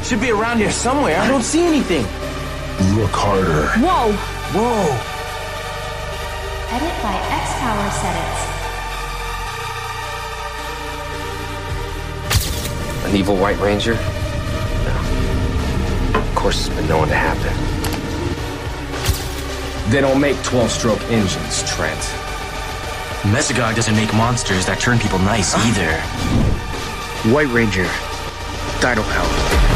Should be around here somewhere. I don't see anything. Look harder. Whoa! Whoa. Edit by X-Power Sedits. An evil White Ranger? No. Of course, it's been known to happen. They don't make 12-stroke engines, Trent. Mesogog doesn't make monsters that turn people nice either. White Ranger. Dino Power.